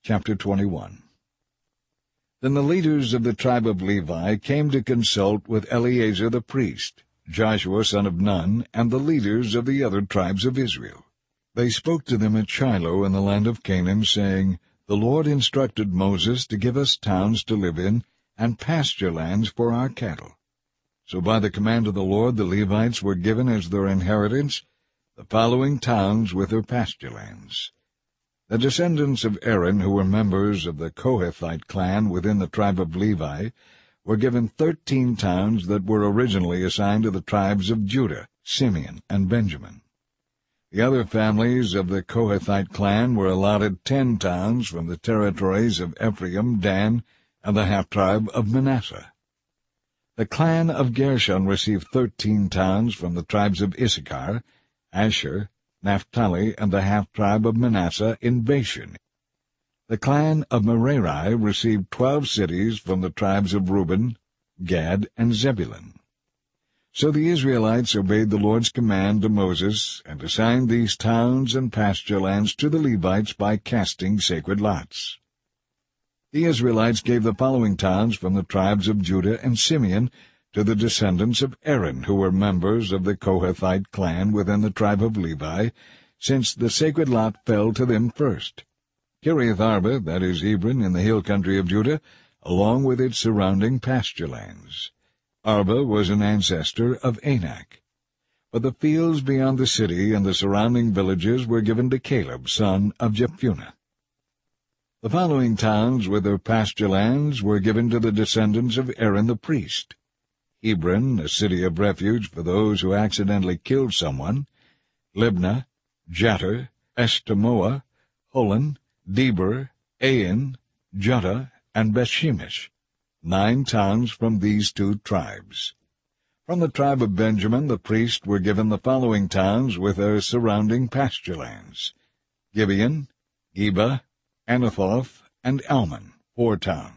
Chapter 21. Then the leaders of the tribe of Levi came to consult with Eleazar the priest, Joshua son of Nun, and the leaders of the other tribes of Israel. They spoke to them at Shiloh in the land of Canaan, saying, The Lord instructed Moses to give us towns to live in, and pasture lands for our cattle. So by the command of the Lord the Levites were given as their inheritance the following towns with their pasture lands. The descendants of Aaron, who were members of the Kohathite clan within the tribe of Levi, were given 13 towns that were originally assigned to the tribes of Judah, Simeon, and Benjamin. The other families of the Kohathite clan were allotted 10 towns from the territories of Ephraim, Dan, and the half-tribe of Manasseh. The clan of Gershon received 13 towns from the tribes of Issachar, Asher, Naphtali, and the half-tribe of Manasseh in Bashan. The clan of Merari received 12 cities from the tribes of Reuben, Gad, and Zebulun. So the Israelites obeyed the Lord's command to Moses, and assigned these towns and pasture lands to the Levites by casting sacred lots. The Israelites gave the following towns from the tribes of Judah and Simeon to the descendants of Aaron, who were members of the Kohathite clan within the tribe of Levi, since the sacred lot fell to them first. Kiriath-arba, that is Hebron, in the hill country of Judah, along with its surrounding pasture lands. Arba was an ancestor of Anak. But the fields beyond the city and the surrounding villages were given to Caleb, son of Jephunneh. The following towns with their pasture lands were given to the descendants of Aaron the priest: Hebron, a city of refuge for those who accidentally killed someone; Libnah, Jattir, Eshtemoa, Holon, Debir, Ain, Juttah, and Bethshemesh, 9 towns from these 2 tribes. From the tribe of Benjamin the priests were given the following towns with their surrounding pasture lands: Gibeon, Geba, Anathoth, and Almon, 4 towns.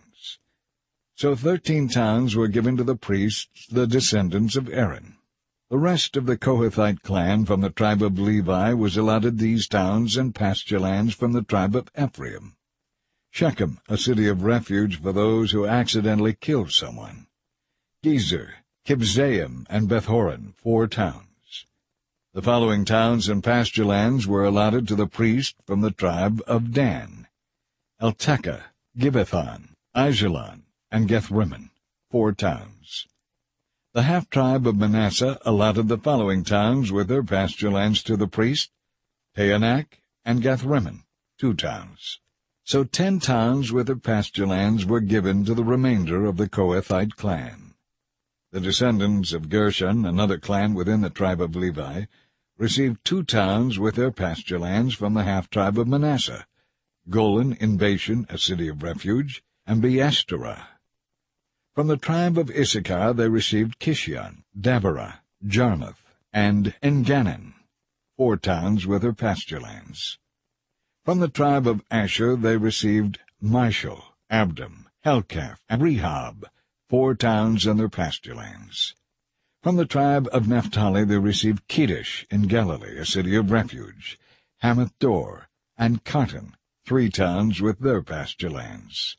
So 13 towns were given to the priests, the descendants of Aaron. The rest of the Kohathite clan from the tribe of Levi was allotted these towns and pasture lands from the tribe of Ephraim: Shechem, a city of refuge for those who accidentally killed someone; Gezer, Kibzaim, and Beth-horon, 4 towns. The following towns and pasture lands were allotted to the priest from the tribe of Dan: Eltekeh, Gibbethon, Aijalon, and Gethrimmon, 4 towns. The half-tribe of Manasseh allotted the following towns with their pasture lands to the priest: Taanach and Gethrimmon, 2 towns. So 10 towns with their pasture lands were given to the remainder of the Kohathite clan. The descendants of Gershon, another clan within the tribe of Levi, received 2 towns with their pasture lands from the half-tribe of Manasseh: Golan in Bashan, a city of refuge, and Beeshterah. From the tribe of Issachar they received Kishion, Dabarah, Jarmuth, and Engannon, 4 towns with their pasture lands. From the tribe of Asher they received Mishal, Abdon, Helkath, and Rehob, 4 towns and their pasture lands. From the tribe of Naphtali they received Kedesh in Galilee, a city of refuge, Hamath-dor, and Kartan, 3 towns with their pasture lands.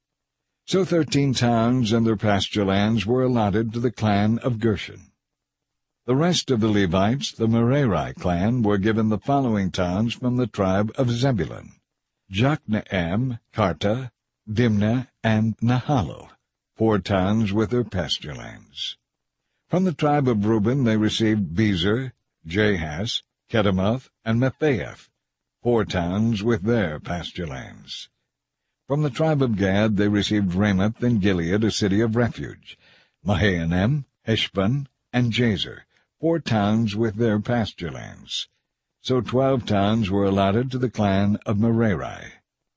So 13 towns and their pasture lands were allotted to the clan of Gershon. The rest of the Levites, the Merari clan, were given the following towns from the tribe of Zebulun: Jokneam, Karta, Dimnah, and Nahalal, 4 towns with their pasture lands. From the tribe of Reuben they received Bezer, Jahaz, Kedemoth, and Mephaeth, 4 towns with their pasture lands. From the tribe of Gad they received Ramoth in Gilead, a city of refuge, Mahanaim, Heshbon, and Jazer, 4 towns with their pasture lands. So 12 towns were allotted to the clan of Merari.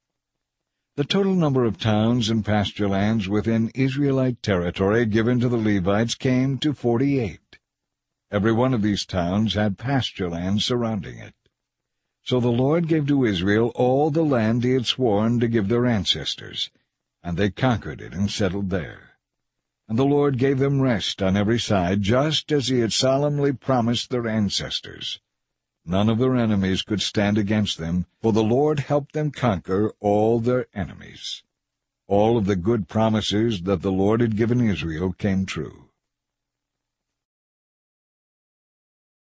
The total number of towns and pasture lands within Israelite territory given to the Levites came to 48. Every one of these towns had pasture land surrounding it. So the Lord gave to Israel all the land he had sworn to give their ancestors, and they conquered it and settled there. And the Lord gave them rest on every side, just as he had solemnly promised their ancestors. None of their enemies could stand against them, for the Lord helped them conquer all their enemies. All of the good promises that the Lord had given Israel came true.